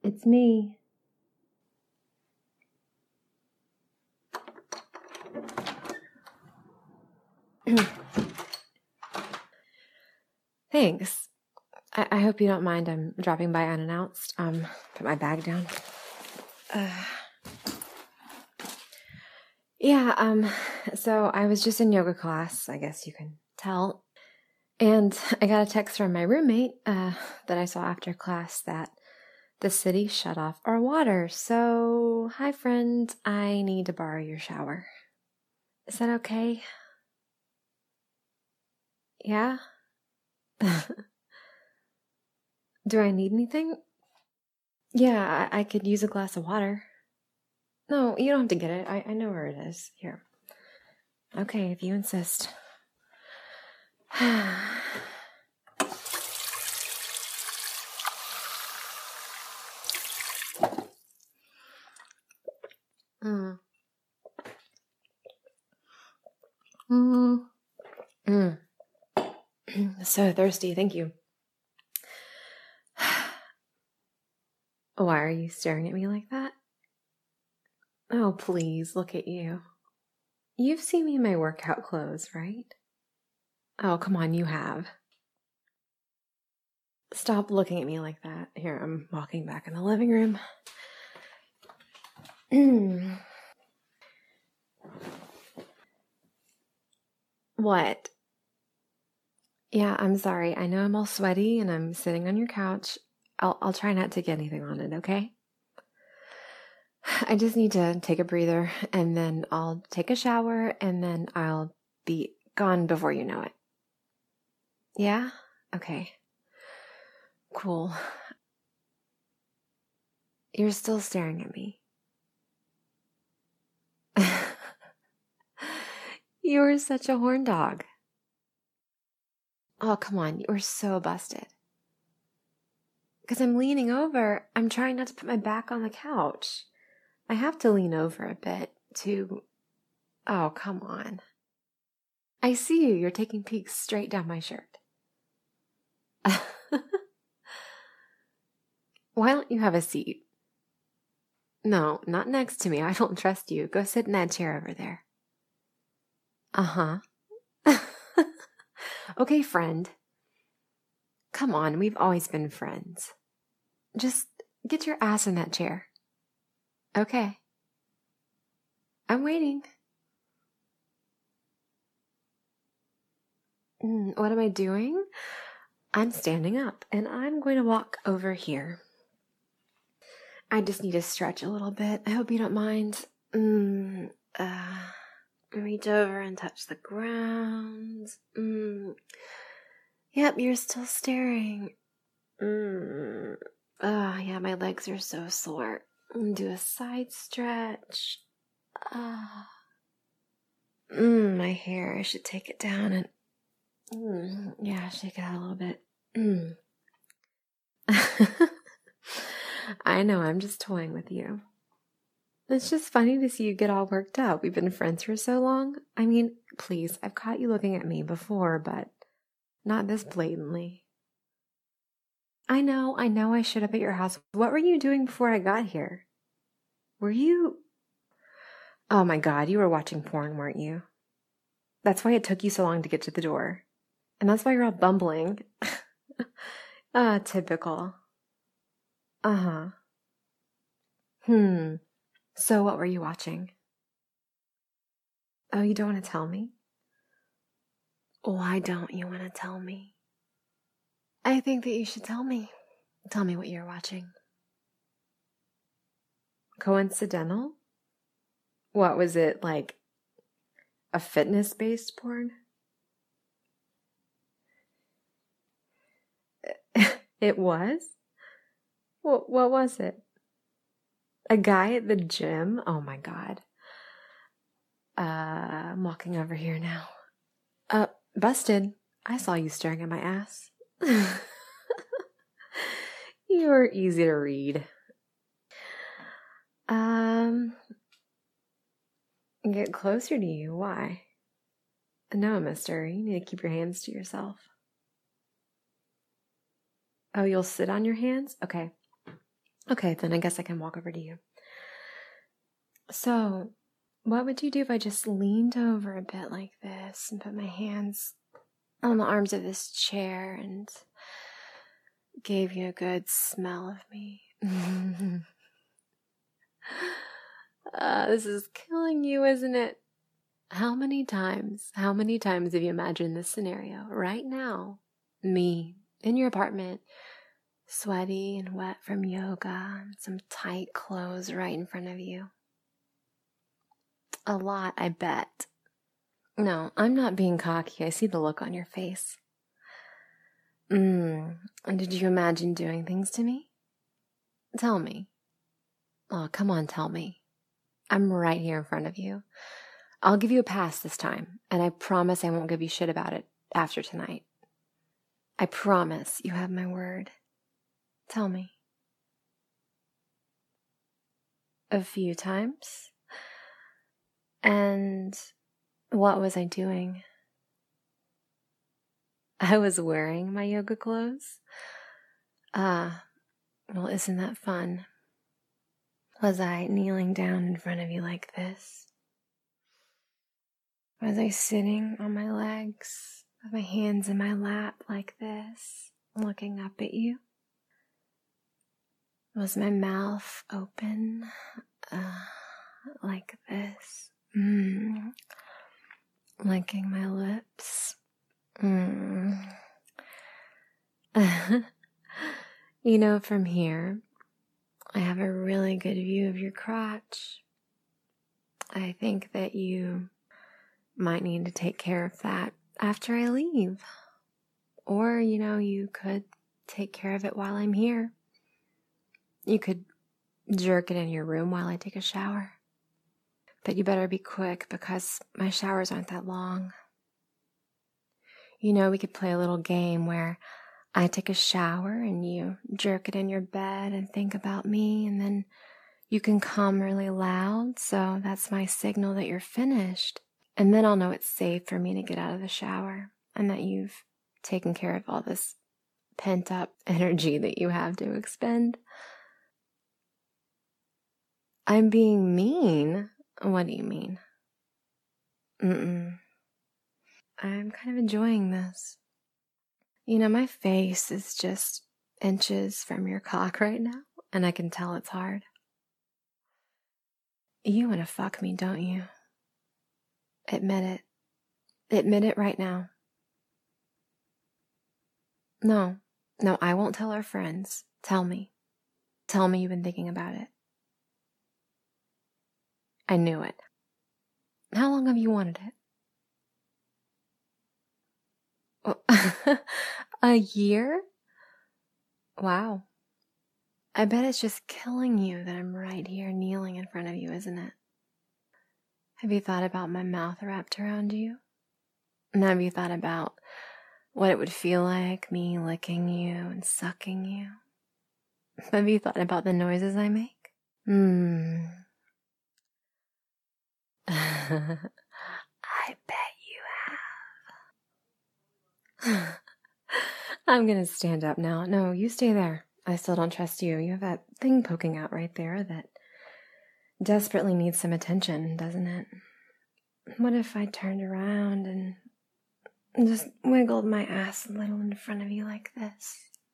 It's me. Thanks. I hope you don't mind. I'm dropping by unannounced. Put my bag down. So I was just in yoga class, I guess you can tell. And I got a text from my roommate that I saw after class that the city shut off our water. So, hi friend, I need to borrow your shower. Is that okay? Yeah? Do I need anything? Yeah, I could use a glass of water. No, you don't have to get it. I know where it is. Here. Okay, if you insist. So thirsty, thank you. Why are you staring at me like that? Oh, please, look at you. You've seen me in my workout clothes, right? Oh, come on, you have. Stop looking at me like that. Here, I'm walking back in the living room. What? Yeah, I'm sorry. I know I'm all sweaty and I'm sitting on your couch. I'll try not to get anything on it, okay? I just need to take a breather and then I'll take a shower and then I'll be gone before you know it. Yeah? Okay. Cool. You're still staring at me. You're such a horn dog. Oh, come on. You're so busted. Because I'm leaning over. I'm trying not to put my back on the couch. I have to lean over a bit to... Oh, come on. I see you. You're taking peeks straight down my shirt. Why don't you have a seat? No, not next to me. I don't trust you. Go sit in that chair over there. Uh-huh. Okay, friend. Come on, we've always been friends. Just get your ass in that chair. Okay. I'm waiting. What am I doing? I'm standing up, and I'm going to walk over here. I just need to stretch a little bit. I hope you don't mind. Reach over and touch the ground. Yep, you're still staring. Yeah, my legs are so sore. Do a side stretch. My hair. I should take it down and yeah, shake it out a little bit. I know, I'm just toying with you. It's just funny to see you get all worked up. We've been friends for so long. I mean, please, I've caught you looking at me before, but not this blatantly. I know I showed up at your house. What were you doing before I got here? Were you... Oh my god, you were watching porn, weren't you? That's why it took you so long to get to the door. And that's why you're all bumbling. Typical. Uh-huh. So what were you watching? Oh, you don't want to tell me? Why don't you want to tell me? I think that you should tell me. Tell me what you're watching. Coincidental? What was it, like a fitness-based porn? It was? What was it? A guy at the gym? Oh my god. I'm walking over here now. Busted. I saw you staring at my ass. You're easy to read. Get closer to you. Why? No, mister. You need to keep your hands to yourself. Oh, you'll sit on your hands? Okay. Okay, then I guess I can walk over to you. So, what would you do if I just leaned over a bit like this and put my hands on the arms of this chair and gave you a good smell of me? This is killing you, isn't it? How many times have you imagined this scenario right now? Me in your apartment, sweaty and wet from yoga, some tight clothes right in front of you. A lot, I bet. No, I'm not being cocky. I see the look on your face. And did you imagine doing things to me? Tell me. Oh, come on, tell me. I'm right here in front of you. I'll give you a pass this time, and I promise I won't give you shit about it after tonight. I promise. You have my word. Tell me. A few times? And what was I doing? I was wearing my yoga clothes? Well, isn't that fun? Was I kneeling down in front of you like this? Was I sitting on my legs with my hands in my lap like this, looking up at you? Was my mouth open like this? Licking my lips? You know, from here, I have a really good view of your crotch. I think that you might need to take care of that after I leave. Or, you know, you could take care of it while I'm here. You could jerk it in your room while I take a shower. But you better be quick because my showers aren't that long. You know, we could play a little game where I take a shower and you jerk it in your bed and think about me, and then you can come really loud, so that's my signal that you're finished. And then I'll know it's safe for me to get out of the shower and that you've taken care of all this pent-up energy that you have to expend. I'm being mean? What do you mean? I'm kind of enjoying this. You know, my face is just inches from your cock right now, and I can tell it's hard. You want to fuck me, don't you? Admit it. Admit it right now. No, I won't tell our friends. Tell me. Tell me you've been thinking about it. I knew it. How long have you wanted it? A year? Wow. I bet it's just killing you that I'm right here kneeling in front of you, isn't it? Have you thought about my mouth wrapped around you? And have you thought about what it would feel like, me licking you and sucking you? Have you thought about the noises I make? I bet you have. I'm gonna stand up now. No, you stay there. I still don't trust you. You have that thing poking out right there that desperately needs some attention, doesn't it? What if I turned around and just wiggled my ass a little in front of you like this?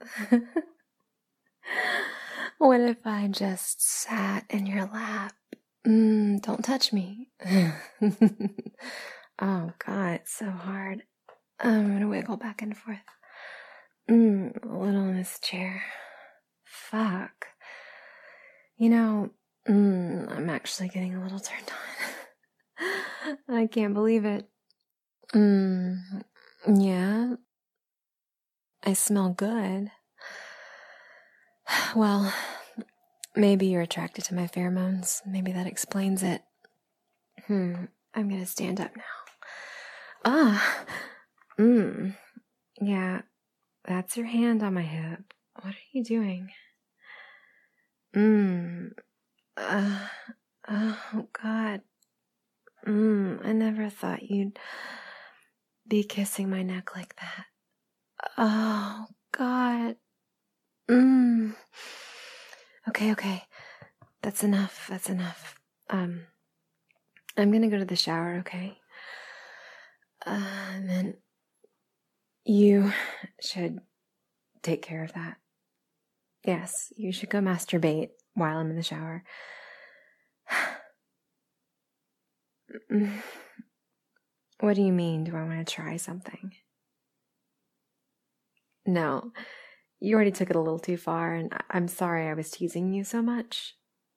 What if I just sat in your lap? Don't touch me. Oh, God, it's so hard. I'm gonna wiggle back and forth. A little in this chair. Fuck. You know, I'm actually getting a little turned on. I can't believe it. Yeah. I smell good. Well, maybe you're attracted to my pheromones. Maybe that explains it. I'm gonna stand up now. Yeah, that's your hand on my hip. What are you doing? Oh, God. I never thought you'd be kissing my neck like that. Oh, God. Okay. That's enough. I'm gonna go to the shower, okay? And then you should take care of that. Yes, you should go masturbate while I'm in the shower. What do you mean? Do I want to try something? No, you already took it a little too far, and I'm sorry I was teasing you so much.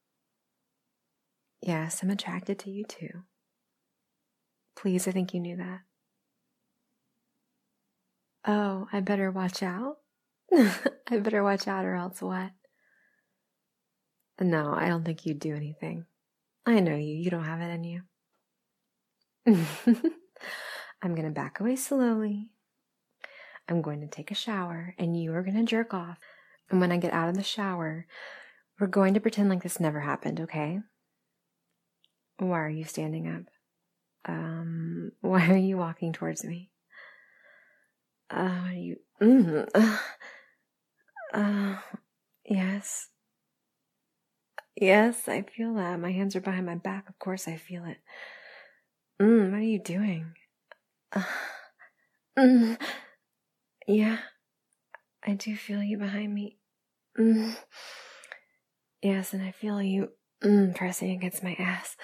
Yes, I'm attracted to you too. Please, I think you knew that. Oh, I better watch out? I better watch out or else what? No, I don't think you'd do anything. I know you. You don't have it in you. I'm going to back away slowly. I'm going to take a shower, and you are going to jerk off. And when I get out of the shower, we're going to pretend like this never happened, okay? Why are you standing up? Why are you walking towards me? Yes. Yes, I feel that. My hands are behind my back. Of course I feel it. What are you doing? Yeah, I do feel you behind me. Yes, and I feel you pressing against my ass.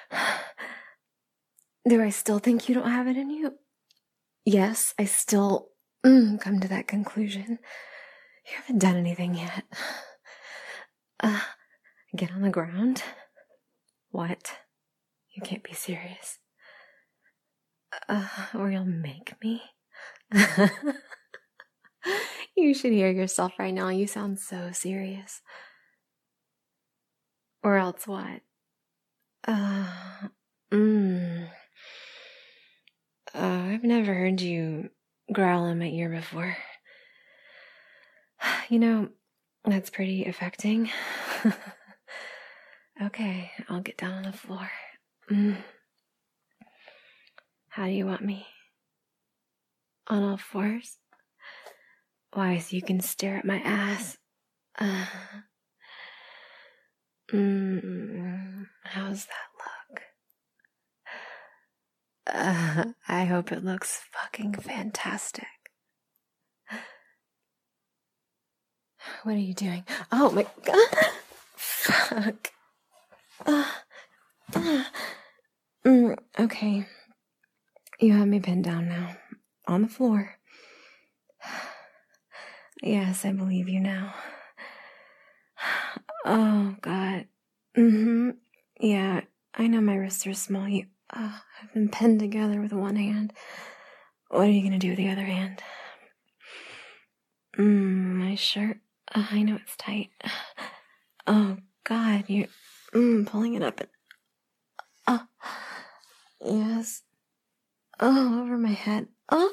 Do I still think you don't have it in you? Yes, I still come to that conclusion. You haven't done anything yet. Get on the ground. What? You can't be serious. Or you'll make me. You should hear yourself right now. You sound so serious. Or else what? I've never heard you growl in my ear before. You know, that's pretty affecting. Okay, I'll get down on the floor. How do you want me? On all fours? Why, so you can stare at my ass? How's that look? I hope it looks fucking fantastic. What are you doing? Oh my god! Fuck. Okay. You have me pinned down now. On the floor. Yes, I believe you now. Oh, God. Yeah, I know my wrists are small. I've been pinned together with one hand. What are you gonna do with the other hand? My shirt. I know it's tight. Oh, God, you're pulling it up. Yes. Oh, over my head. Oh.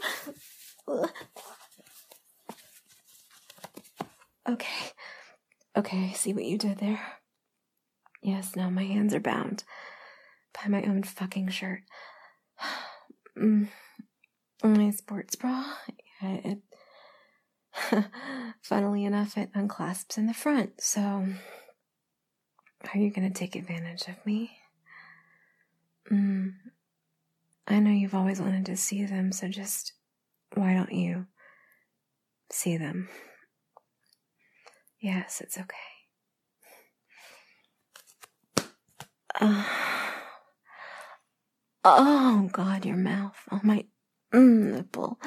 Okay, I see what you did there. Yes, now my hands are bound by my own fucking shirt. My sports bra, it funnily enough, it unclasps in the front, so are you gonna take advantage of me? I know you've always wanted to see them, so just, why don't you see them? Yes, it's okay. Oh, God, your mouth. Oh, my nipple.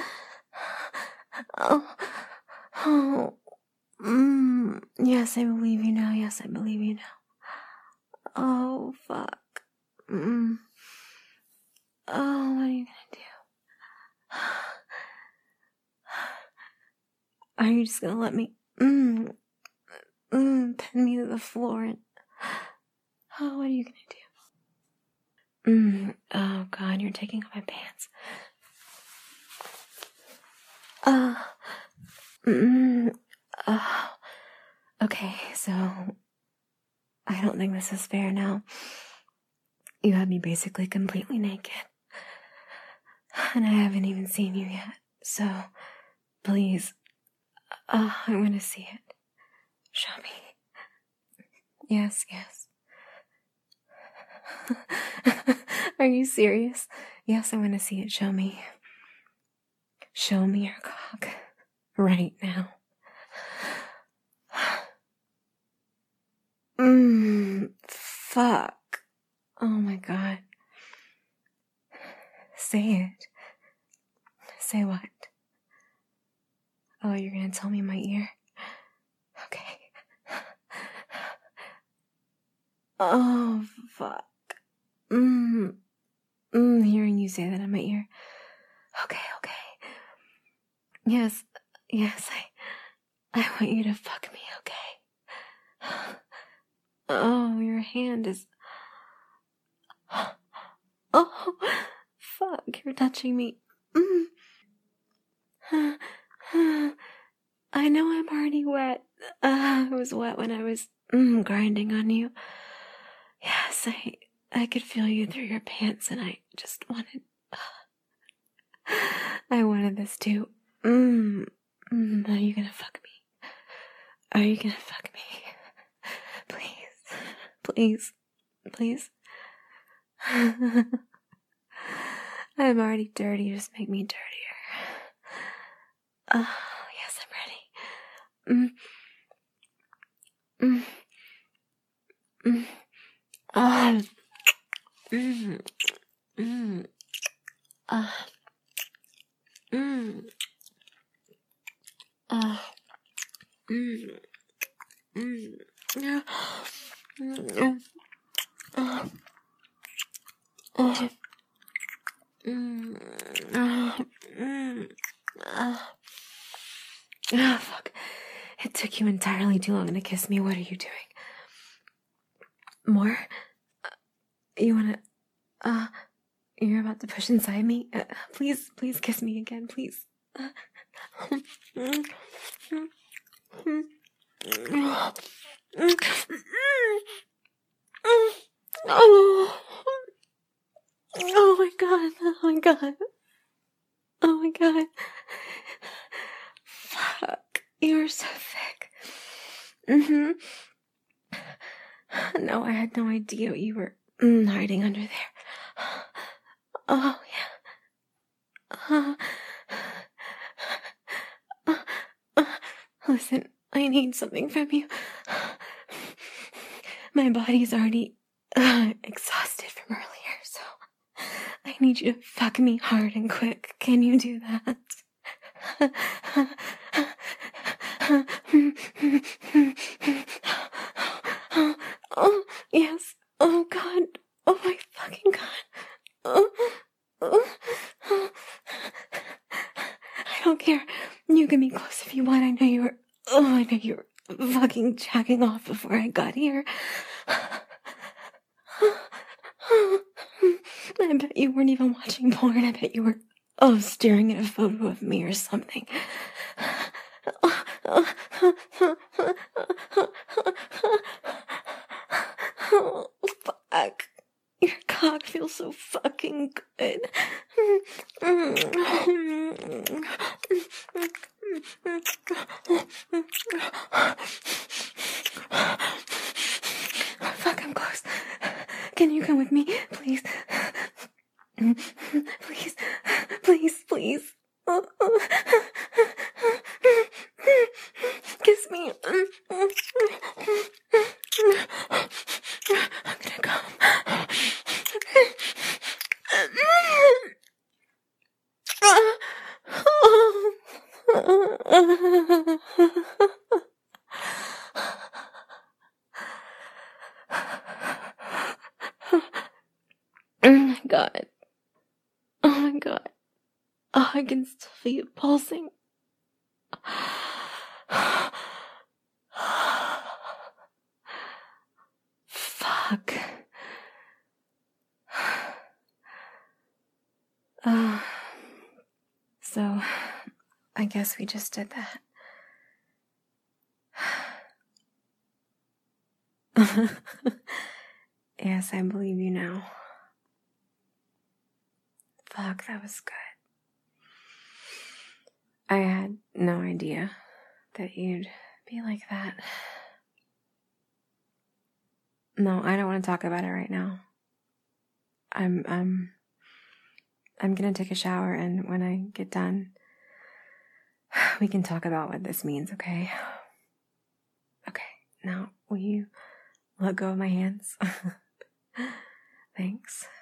Yes, I believe you now. Yes, I believe you now. Oh, fuck. Oh, what are you gonna do? Are you just gonna let me pin me to the floor and what are you gonna do? Oh, God, you're taking off my pants. Okay, so I don't think this is fair now. You have me basically completely naked. And I haven't even seen you yet. So, please, I want to see it. Show me. Yes. Are you serious? Yes, I want to see it. Show me. Show me your cock. Right now. Fuck. Oh my god. Say it. Say what? Oh, you're gonna tell me in my ear? Okay. Oh, fuck. Hearing you say that in my ear. Okay. Yes, I want you to fuck me, okay? Oh, your hand is... Oh, fuck, you're touching me. I know I'm already wet. I was wet when I was grinding on you. Yes, I could feel you through your pants, and I just wanted... I wanted this too. Are you gonna fuck me? Are you gonna fuck me? Please. I'm already dirty, just make me dirtier. Oh, yes, I'm ready. Oh, fuck. It took you entirely too long to kiss me. What are you doing? More? You wanna... You're about to push inside me? Please kiss me again, please. Oh my god. Fuck. You're so thick. No, I had no idea you were hiding under there. Oh, yeah. Listen, I need something from you. My body's already exhausted from earlier, so I need you to fuck me hard and quick. Can you do that? Oh, yes. Oh, God. Oh, my fucking God. I don't care. You can be close if you want. I know you were fucking jacking off before I got here. I bet you weren't even watching porn. I bet you were staring at a photo of me or something. Oh, fuck. Your cock feels so fucking good. Fuck, I'm close. Can you come with me, please? Please. Kiss me. I'm gonna come. Oh my god. Oh, I can still feel it pulsing. Fuck. So, I guess we just did that. Yes, I believe you now. Fuck, that was good. I had no idea that you'd be like that. No, I don't want to talk about it right now. I'm gonna take a shower, and when I get done, we can talk about what this means, okay? Okay, now will you let go of my hands? Thanks.